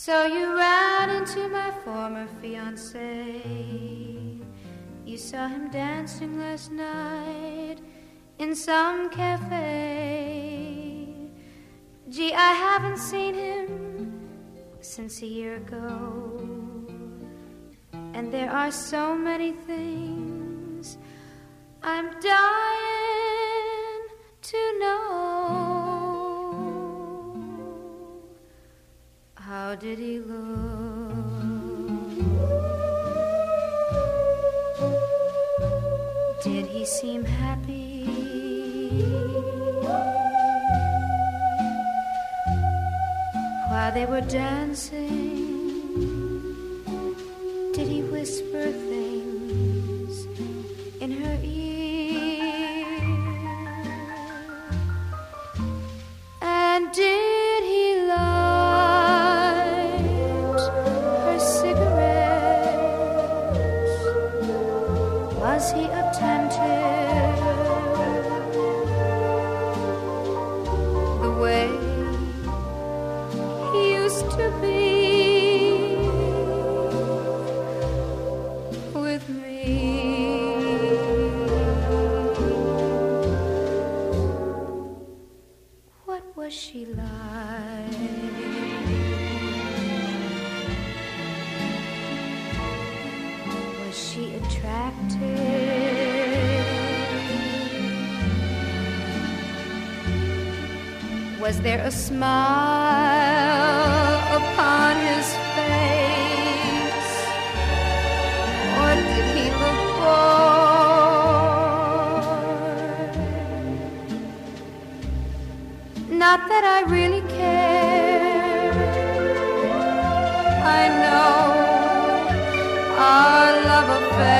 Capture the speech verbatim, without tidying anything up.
So you ran into my former fiancé. You saw him dancing last night in some cafe. Gee, I haven't seen him since a year ago. And there are so many things I'm dying to know. How did he look? Did he seem happy? While they were dancing, did he whisper things in her ear? And did he light her cigarettes? Was he attentive the way he used to be with me? What was she like? Was she attractive? Was there a smile upon his face? Or did he look bored? Not that I really care. I know our love affair